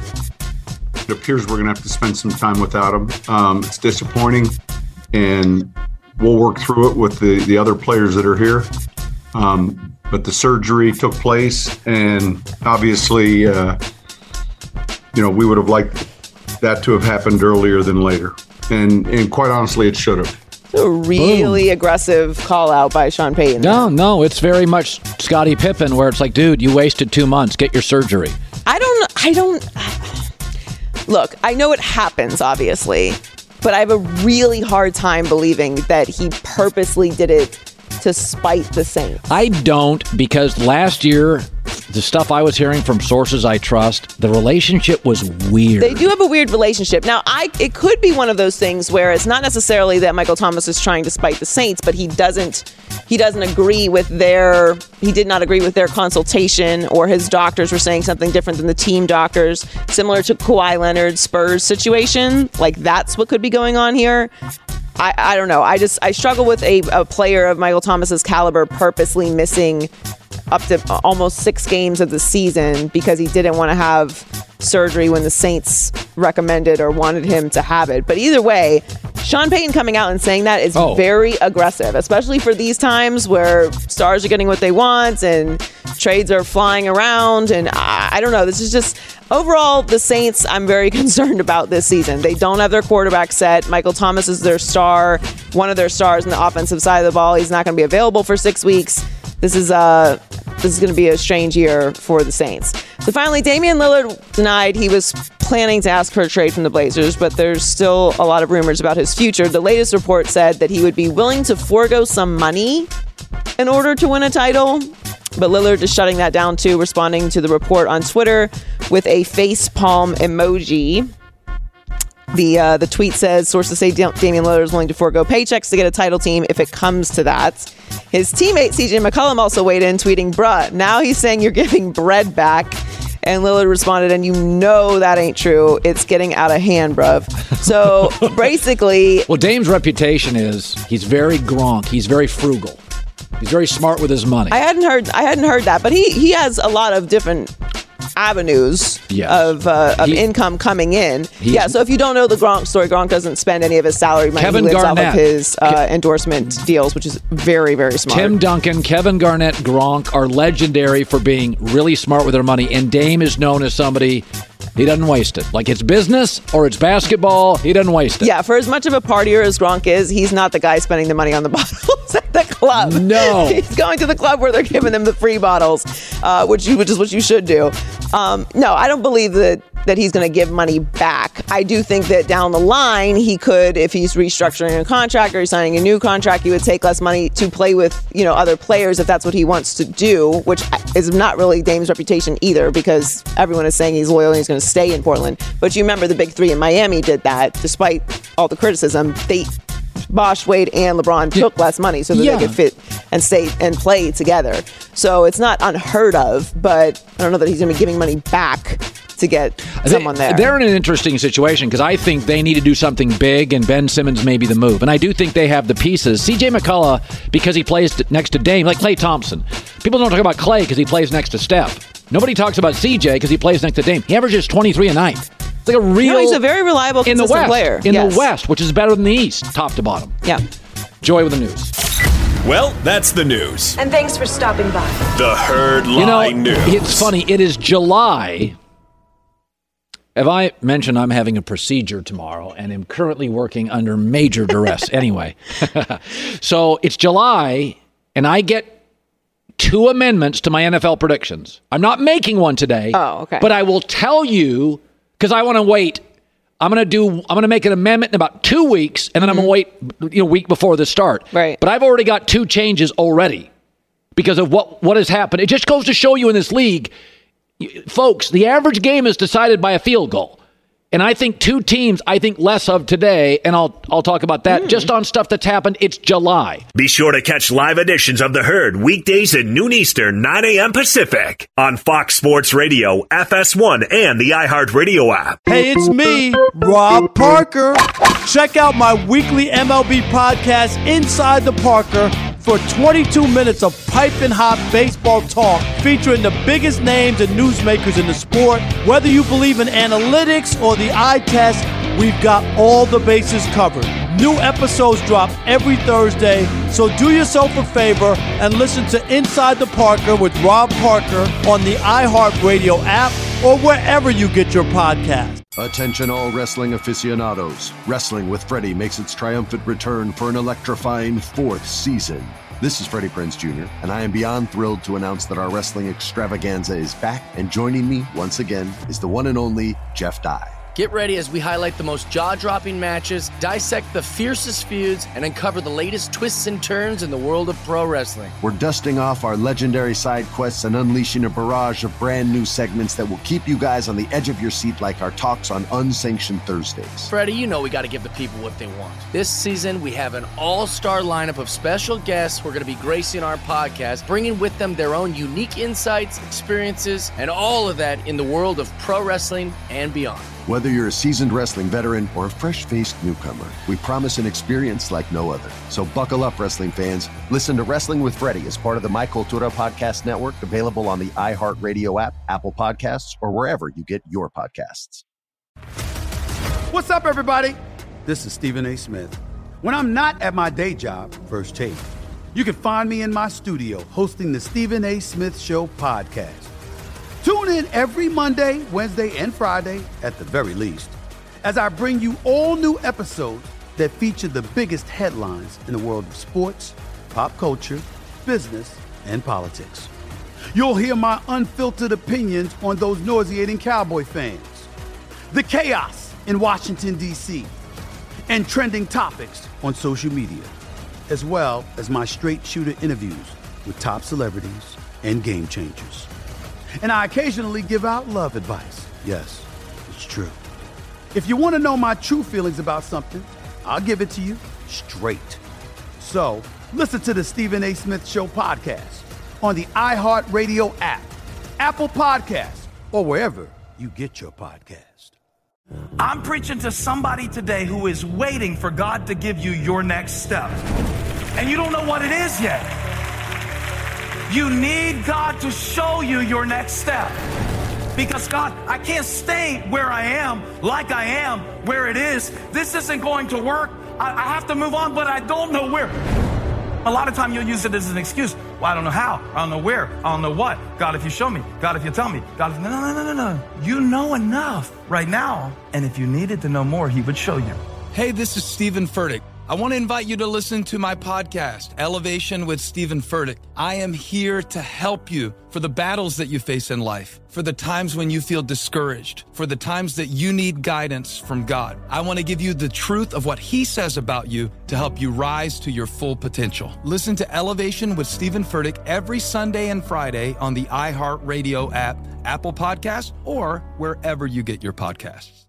Speaker 16: It appears we're going to have to spend some time without him. Um, it's disappointing, and we'll work through it with the, the other players that are here. Um, but the surgery took place, and obviously, uh, you know, we would have liked that to have happened earlier than later. And, and quite honestly, it should have.
Speaker 10: A really Boom. aggressive call out by Sean Payton.
Speaker 7: No, no, it's very much Scottie Pippen, where it's like, dude, you wasted two months. Get your surgery.
Speaker 10: I don't, I don't, look, I know it happens, obviously, but I have a really hard time believing that he purposely did it to spite the Saints?
Speaker 7: I don't, because last year, the stuff I was hearing from sources I trust, the relationship was weird.
Speaker 10: They do have a weird relationship. Now, I it could be one of those things where it's not necessarily that Michael Thomas is trying to spite the Saints, but he doesn't he doesn't agree with their he did not agree with their consultation, or his doctors were saying something different than the team doctors, similar to Kawhi Leonard's Spurs situation. Like, that's what could be going on here. I, I don't know. I just I struggle with a, a player of Michael Thomas's caliber purposely missing up to almost six games of the season because he didn't want to have surgery when the Saints recommended or wanted him to have it. But either way, Sean Payton coming out and saying that is oh. very aggressive, especially for these times where stars are getting what they want and trades are flying around. And I, I don't know. This is just overall the Saints I'm very concerned about this season. They don't have their quarterback set. Michael Thomas is their star, one of their stars in the offensive side of the ball. He's not going to be available for six weeks. This is uh, this is going to be a strange year for the Saints. So finally, Damian Lillard denied he was planning to ask for a trade from the Blazers, but there's still a lot of rumors about his future. The latest report said that he would be willing to forego some money in order to win a title. But Lillard is shutting that down too, responding to the report on Twitter with a face palm emoji. The uh, the tweet says, sources say Damian Lillard is willing to forego paychecks to get a title team if it comes to that. His teammate C J McCollum also weighed in, tweeting, bruh, now he's saying you're giving bread back. And Lillard responded, and you know that ain't true. It's getting out of hand, bruv. So basically...
Speaker 7: Well, Dame's reputation is he's very Gronk. He's very frugal. He's very smart with his money.
Speaker 10: I hadn't heard I hadn't heard that, but he, he has a lot of different avenues yes. of uh, of he, income coming in. Yeah, so if you don't know the Gronk story, Gronk doesn't spend any of his salary money.
Speaker 7: Kevin
Speaker 10: he lives
Speaker 7: Garnett.
Speaker 10: off of his uh, endorsement deals, which is very, very smart.
Speaker 7: Tim Duncan, Kevin Garnett, Gronk are legendary for being really smart with their money, and Dame is known as somebody... He doesn't waste it. Like it's business or it's basketball, he doesn't waste it.
Speaker 10: Yeah, for as much of a partier as Gronk is, he's not the guy spending the money on the bottles at the club.
Speaker 7: No.
Speaker 10: He's going to the club where they're giving him the free bottles, uh, which you, which is what you should do. Um, no, I don't believe that that he's going to give money back. I do think that down the line, he could, if he's restructuring a contract or he's signing a new contract, he would take less money to play with, you know, other players if that's what he wants to do, which is not really Dame's reputation either, because everyone is saying he's loyal and he's going to stay in Portland. But you remember the big three in Miami did that, despite all the criticism. They Bosh, Wade, and LeBron took less money so that yeah. they could fit and stay and play together. So it's not unheard of, but I don't know that he's going to be giving money back to get someone there.
Speaker 7: They're in an interesting situation because I think they need to do something big, and Ben Simmons may be the move. And I do think they have the pieces. C J McCullough, because he plays next to Dame, like Klay Thompson. People don't talk about Klay because he plays next to Steph. Nobody talks about C J because he plays next to Dame. He averages twenty-three a night. It's like a real...
Speaker 10: No, he's a very reliable,
Speaker 7: in the
Speaker 10: consistent
Speaker 7: West,
Speaker 10: player.
Speaker 7: In
Speaker 10: yes.
Speaker 7: the West, which is better than the East, top to bottom.
Speaker 10: Yeah.
Speaker 7: Joy with the news.
Speaker 9: Well, that's the news.
Speaker 17: And thanks for stopping by.
Speaker 9: The Herd Line
Speaker 7: you know,
Speaker 9: News.
Speaker 7: It's funny. It is July. Have I mentioned I'm having a procedure tomorrow and am currently working under major duress? Anyway, so it's July, and I get two amendments to my N F L predictions. I'm not making one today.
Speaker 10: Oh, okay.
Speaker 7: But I will tell you, because I want to wait. I'm going to do. I'm going to make an amendment in about two weeks, and then mm-hmm. I'm going to wait, you know, a week before the start.
Speaker 10: Right.
Speaker 7: But I've already got two changes already because of what what has happened. It just goes to show you in this league, folks, the average game is decided by a field goal. And I think two teams I think less of today, and I'll I'll talk about that mm. just on stuff that's happened. It's July.
Speaker 9: Be sure to catch live editions of The Herd weekdays at noon Eastern, nine a.m. Pacific on Fox Sports Radio, F S one, and the iHeartRadio app.
Speaker 18: Hey, it's me, Rob Parker. Check out my weekly M L B podcast, Inside the Parker, for twenty-two minutes of piping hot baseball talk featuring the biggest names and newsmakers in the sport. Whether you believe in analytics or the eye test, we've got all the bases covered. New episodes drop every Thursday, so do yourself a favor and listen to Inside the Parker with Rob Parker on the iHeartRadio app or wherever you get your podcast.
Speaker 2: Attention all wrestling aficionados. Wrestling with Freddie makes its triumphant return for an electrifying fourth season. This is Freddie Prinze Junior, and I am beyond thrilled to announce that our wrestling extravaganza is back, and joining me once again is the one and only Jeff Dye.
Speaker 3: Get ready as we highlight the most jaw-dropping matches, dissect the fiercest feuds, and uncover the latest twists and turns in the world of pro wrestling.
Speaker 2: We're dusting off our legendary side quests and unleashing a barrage of brand new segments that will keep you guys on the edge of your seat like our talks on Unsanctioned Thursdays.
Speaker 3: Freddie, you know we got to give the people what they want. This season, we have an all-star lineup of special guests who are going to be gracing our podcast, bringing with them their own unique insights, experiences, and all of that in the world of pro wrestling and beyond.
Speaker 2: Whether you're a seasoned wrestling veteran or a fresh-faced newcomer, we promise an experience like no other. So buckle up, wrestling fans. Listen to Wrestling with Freddie as part of the My Cultura Podcast Network, available on the iHeartRadio app, Apple Podcasts, or wherever you get your podcasts.
Speaker 12: What's up, everybody? This is Stephen A. Smith. When I'm not at my day job, First Take, you can find me in my studio hosting the Stephen A. Smith Show podcast. Tune in every Monday, Wednesday, and Friday, at the very least, as I bring you all new episodes that feature the biggest headlines in the world of sports, pop culture, business, and politics. You'll hear my unfiltered opinions on those nauseating Cowboy fans, the chaos in Washington, D C, and trending topics on social media, as well as my straight shooter interviews with top celebrities and game changers. And I occasionally give out love advice. Yes, it's true. If you want to know my true feelings about something, I'll give it to you straight. So listen to the Stephen A. Smith Show podcast on the iHeartRadio app, Apple Podcasts, or wherever you get your podcast.
Speaker 13: I'm preaching to somebody today who is waiting for God to give you your next step. And you don't know what it is yet. You need God to show you your next step. Because God, I can't stay where I am, like I am, where it is. This isn't going to work. I, I have to move on, but I don't know where. A lot of time you'll use it as an excuse. Well, I don't know how. I don't know where. I don't know what. God, if you show me. God, if you tell me. God, if... No, no, no, no, no. You know enough right now. And if you needed to know more, he would show you.
Speaker 14: Hey, this is Stephen Furtick. I want to invite you to listen to my podcast, Elevation with Stephen Furtick. I am here to help you for the battles that you face in life, for the times when you feel discouraged, for the times that you need guidance from God. I want to give you the truth of what he says about you to help you rise to your full potential. Listen to Elevation with Stephen Furtick every Sunday and Friday on the iHeartRadio app, Apple Podcasts, or wherever you get your podcasts.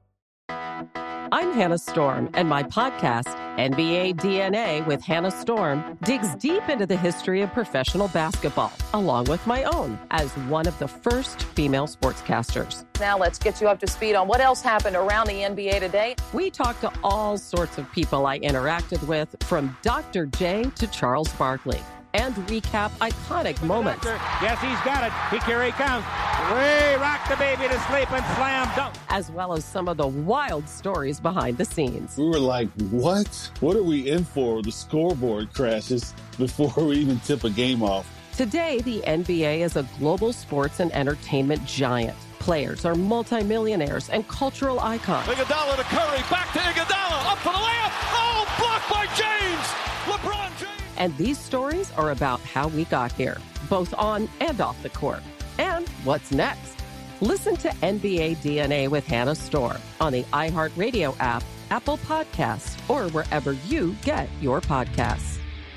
Speaker 17: I'm Hannah Storm, and my podcast, N B A D N A with Hannah Storm, digs deep into the history of professional basketball, along with my own, as one of the first female sportscasters.
Speaker 19: Now let's get you up to speed on what else happened around the N B A today.
Speaker 17: We talked to all sorts of people I interacted with, from Doctor J to Charles Barkley, and recap iconic moments.
Speaker 20: Yes, he's got it. He, here he comes. Way rock the baby to sleep and slam dunk.
Speaker 17: As well as some of the wild stories behind the scenes.
Speaker 21: We were like, what? What are we in for? The scoreboard crashes before we even tip a game off.
Speaker 17: Today, the N B A is a global sports and entertainment giant. Players are multimillionaires and cultural icons.
Speaker 20: Iguodala to Curry, back to Iguodala, up for the layup. Oh, blocked by James. LeBron James.
Speaker 17: And these stories are about how we got here, both on and off the court. And what's next? Listen to N B A D N A with Hannah Storm on the iHeartRadio app, Apple Podcasts, or wherever you get your podcasts.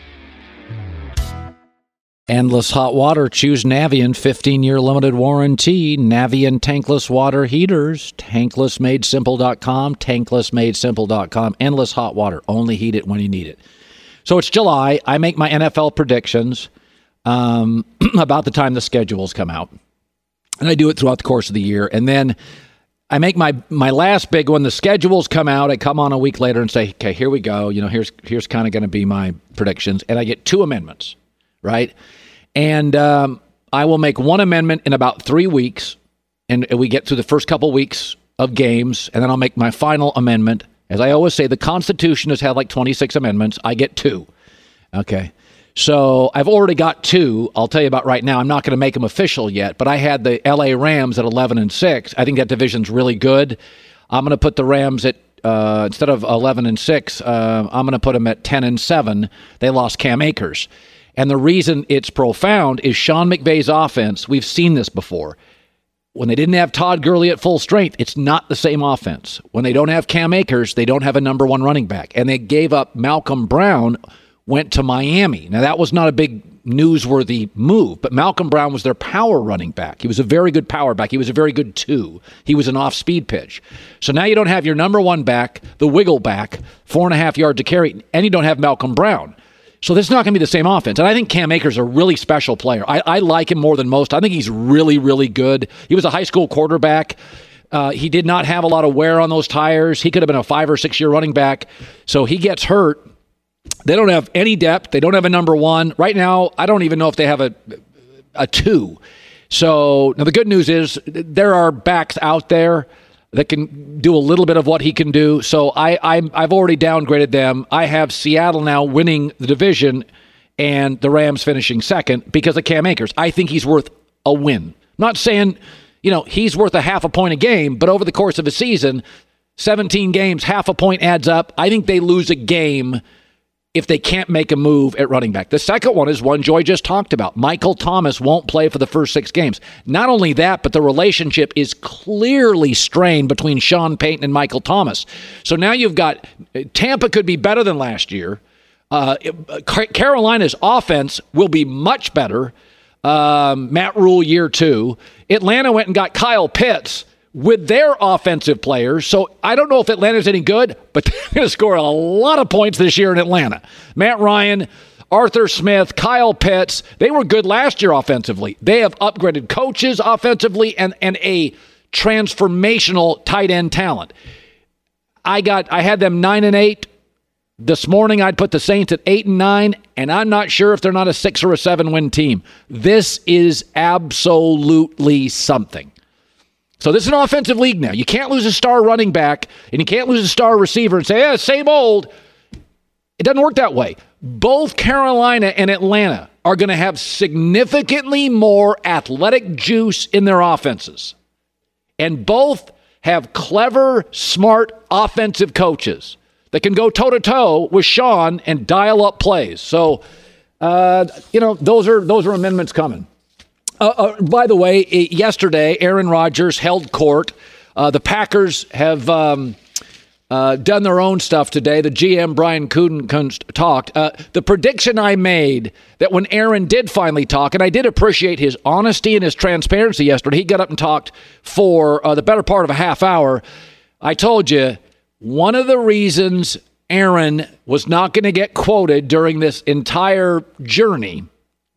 Speaker 7: Endless hot water. Choose Navien fifteen-year limited warranty. Navien tankless water heaters. tankless made simple dot com. tankless made simple dot com. Endless hot water. Only heat it when you need it. So it's July. I make my N F L predictions um, about the time the schedules come out. And I do it throughout the course of the year. And then I make my my last big one. The schedules come out. I come on a week later and say, okay, here we go. You know, here's here's kind of going to be my predictions. And I get two amendments, right? And um, I will make one amendment in about three weeks. And we get through the first couple weeks of games. And then I'll make my final amendment. As I always say, the Constitution has had like twenty-six amendments. I get two. Okay. So I've already got two. I'll tell you about right now. I'm not going to make them official yet, but I had the L A Rams at eleven and six. I think that division's really good. I'm going to put the Rams at, uh, instead of eleven and six, uh, I'm going to put them at ten and seven. They lost Cam Akers. And the reason it's profound is Sean McVay's offense. We've seen this before. When they didn't have Todd Gurley at full strength, it's not the same offense. When they don't have Cam Akers, they don't have a number one running back. And they gave up Malcolm Brown, went to Miami. Now, that was not a big newsworthy move, but Malcolm Brown was their power running back. He was a very good power back. He was a very good two. He was an off-speed pitch. So now you don't have your number one back, the wiggle back, four and a half yards to carry, and you don't have Malcolm Brown. So this is not going to be the same offense. And I think Cam Akers is a really special player. I, I like him more than most. I think he's really, really good. He was a high school quarterback. Uh, he did not have a lot of wear on those tires. He could have been a five or six year running back. So he gets hurt. They don't have any depth. They don't have a number one. Right now, I don't even know if they have a a two. So now the good news is there are backs out there that can do a little bit of what he can do. So I, I'm, I've already downgraded them. I have Seattle now winning the division and the Rams finishing second because of Cam Akers. I think he's worth a win. Not saying, you know, he's worth a half a point a game, but over the course of a season, seventeen games, half a point adds up. I think they lose a game if they can't make a move at running back. The second one is one Joy just talked about. Michael Thomas won't play for the first six games. Not only that, but the relationship is clearly strained between Sean Payton and Michael Thomas. So now you've got Tampa could be better than last year. Uh, Carolina's offense will be much better. Um, Matt Rule year two. Atlanta went and got Kyle Pitts with their offensive players. So I don't know if Atlanta's any good, but they're going to score a lot of points this year in Atlanta. Matt Ryan, Arthur Smith, Kyle Pitts, they were good last year offensively. They have upgraded coaches offensively and, and a transformational tight end talent. I got I had them nine and eight. This morning I'd put the Saints at eight and nine, and I'm not sure if they're not a six or a seven win team. This is absolutely something. So this is an offensive league now. You can't lose a star running back, and you can't lose a star receiver and say, yeah, same old. It doesn't work that way. Both Carolina and Atlanta are going to have significantly more athletic juice in their offenses. And both have clever, smart offensive coaches that can go toe-to-toe with Sean and dial up plays. So, uh, you know, those are those are amendments coming. Uh, uh, by the way, yesterday, Aaron Rodgers held court. Uh, the Packers have um, uh, done their own stuff today. The G M, Brian Gutekunst, talked. Uh, the prediction I made that when Aaron did finally talk, and I did appreciate his honesty and his transparency yesterday, he got up and talked for uh, the better part of a half hour. I told you, one of the reasons Aaron was not going to get quoted during this entire journey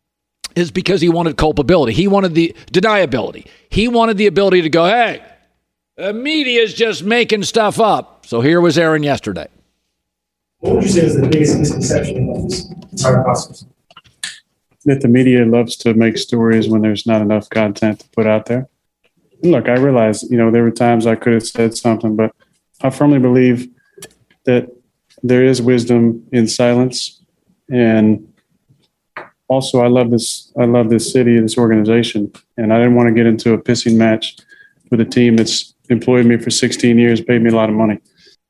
Speaker 7: is because he wanted culpability. He wanted the deniability. He wanted the ability to go, hey, the media's just making stuff up. So here was Aaron yesterday.
Speaker 5: What would you say is the biggest misconception of this entire process?
Speaker 22: That the media loves to make stories when there's not enough content to put out there. And look, I realize, you know, there were times I could have said something, but I firmly believe that there is wisdom in silence. And also, I love this. I love this city, this organization, and I didn't want to get into a pissing match with a team that's employed me for sixteen years, paid me a lot of money.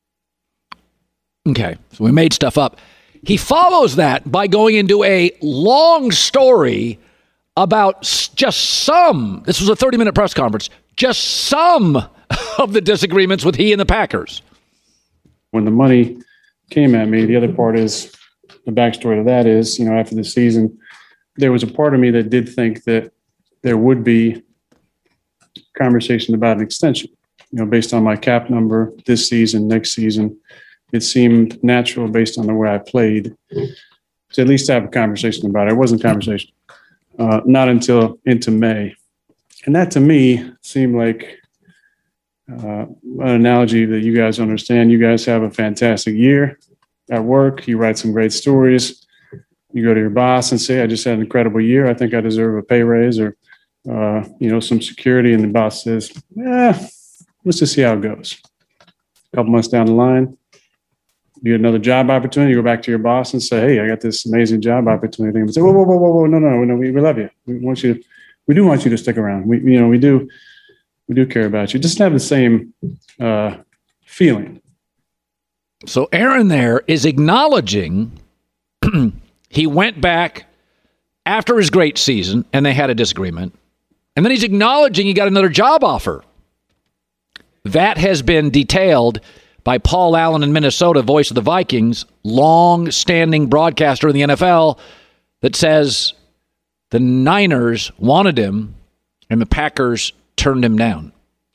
Speaker 7: Okay, so we made stuff up. He follows that by going into a long story about just some. This was a thirty-minute press conference. Just some of the disagreements with he and the Packers.
Speaker 22: When the money came at me, the other part is the backstory to that is, you know, after the season, there was a part of me that did think that there would be conversation about an extension, you know, based on my cap number this season, next season. It seemed natural based on the way I played to at least have a conversation about it. It wasn't a conversation, uh, not until into May. And that to me seemed like uh, an analogy that you guys understand. You guys have a fantastic year at work. You write some great stories. You go to your boss and say, I just had an incredible year. I think I deserve a pay raise or, uh, you know, some security. And the boss says, yeah, let's just see how it goes. A couple months down the line, you get another job opportunity. You go back to your boss and say, hey, I got this amazing job opportunity. And say, whoa, whoa, whoa, whoa, whoa, no, no, no, we, we love you. We want you to, we do want you to stick around. We, you know, we do, we do care about you. Just have the same uh, feeling.
Speaker 7: So Aaron there is acknowledging he went back after his great season and they had a disagreement. And then he's acknowledging he got another job offer. That has been detailed by Paul Allen in Minnesota, voice of the Vikings, long-standing broadcaster in the N F L, that says the Niners wanted him and the Packers turned him down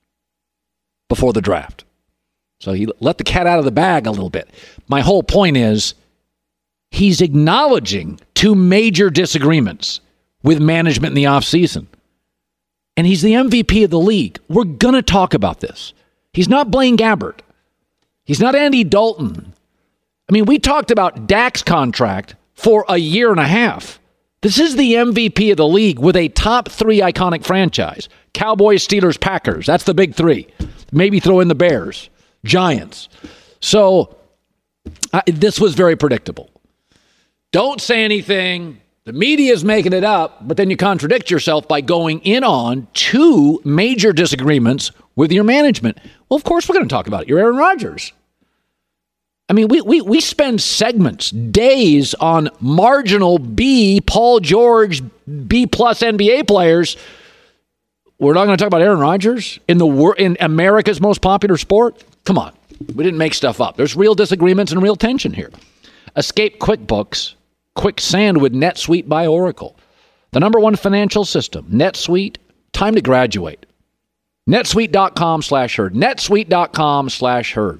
Speaker 7: before the draft. So he let the cat out of the bag a little bit. My whole point is he's acknowledging two major disagreements with management in the offseason. And he's the M V P of the league. We're going to talk about this. He's not Blaine Gabbert. He's not Andy Dalton. I mean, we talked about Dak's contract for a year and a half. This is the M V P of the league with a top three iconic franchise. Cowboys, Steelers, Packers. That's the big three. Maybe throw in the Bears, Giants. So uh, this was very predictable. Don't say anything. The media is making it up, but then you contradict yourself by going in on two major disagreements with your management. Well, of course we're going to talk about it. You're Aaron Rodgers. I mean, we, we, we spend segments, days on marginal B, Paul George, B-plus N B A players. We're not going to talk about Aaron Rodgers in the wor- in America's most popular sport? Come on. We didn't make stuff up. There's real disagreements and real tension here. Escape QuickBooks. Quicksand with NetSuite by Oracle. The number one financial system. NetSuite. Time to graduate. NetSuite.com slash herd. NetSuite.com slash herd.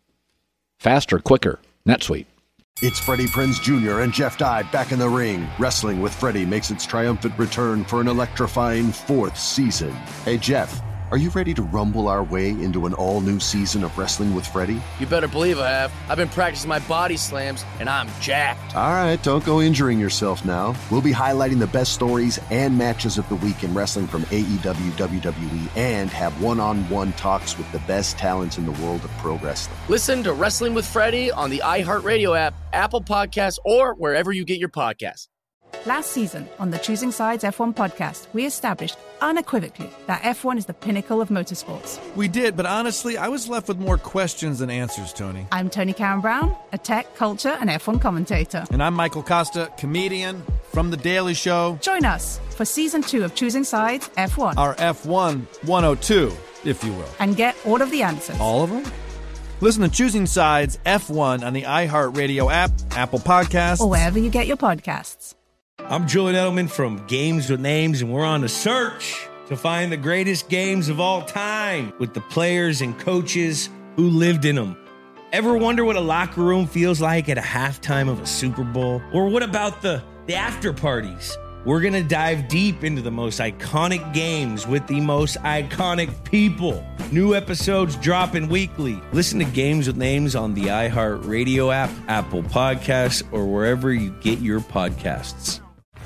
Speaker 7: Faster, quicker. NetSuite.
Speaker 2: It's Freddie Prinze Junior and Jeff Dye back in the ring. Wrestling with Freddie makes its triumphant return for an electrifying fourth season. Hey, Jeff, are you ready to rumble our way into an all-new season of Wrestling with Freddie?
Speaker 3: You better believe I have. I've been practicing my body slams, and I'm jacked.
Speaker 2: All right, don't go injuring yourself now. We'll be highlighting the best stories and matches of the week in wrestling from A E W, W W E, and have one-on-one talks with the best talents in the world of pro wrestling.
Speaker 3: Listen to Wrestling with Freddie on the iHeartRadio app, Apple Podcasts, or wherever you get your podcasts.
Speaker 4: Last season on the Choosing Sides F one podcast, we established unequivocally that F one is the pinnacle of motorsports.
Speaker 6: We did, but honestly, I was left with more questions than answers, Tony.
Speaker 4: I'm Tony Karen Brown, a tech, culture, and F one commentator.
Speaker 6: And I'm Michael Costa, comedian from The Daily Show.
Speaker 4: Join us for season two of Choosing Sides F one.
Speaker 6: Our F one one oh two, if you will.
Speaker 4: And get all of the answers.
Speaker 6: All of them? Listen to Choosing Sides F one on the iHeartRadio app, Apple Podcasts,
Speaker 4: or wherever you get your podcasts.
Speaker 23: I'm Julian Edelman from Games with Names, and we're on a search to find the greatest games of all time with the players and coaches who lived in them. Ever wonder what a locker room feels like at a halftime of a Super Bowl? Or what about the, the after parties? We're going to dive deep into the most iconic games with the most iconic people. New episodes dropping weekly. Listen to Games with Names on the iHeartRadio app, Apple Podcasts, or wherever you get your podcasts.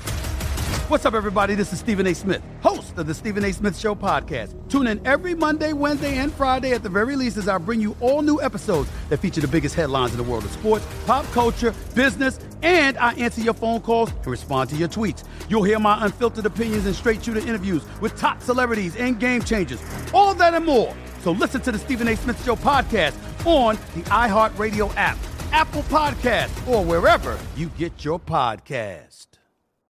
Speaker 12: What's up, everybody? This is Stephen A. Smith, host of the Stephen A. Smith Show podcast. Tune in every Monday, Wednesday, and Friday at the very least as I bring you all new episodes that feature the biggest headlines in the world of sports, pop culture, business, and I answer your phone calls and respond to your tweets. You'll hear my unfiltered opinions and straight-shooter interviews with top celebrities and game changers. All that and more. So listen to the Stephen A. Smith Show podcast on the iHeartRadio app, Apple Podcasts, or wherever you get your podcast.